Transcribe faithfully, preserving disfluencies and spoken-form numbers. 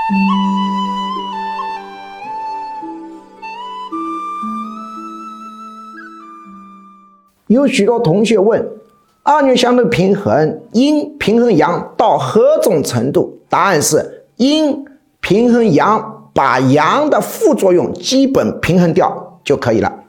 有许多同学问，二元相对平衡阴平衡阳到何种程度？答案是阴平衡阳，把阳的副作用基本平衡掉就可以了。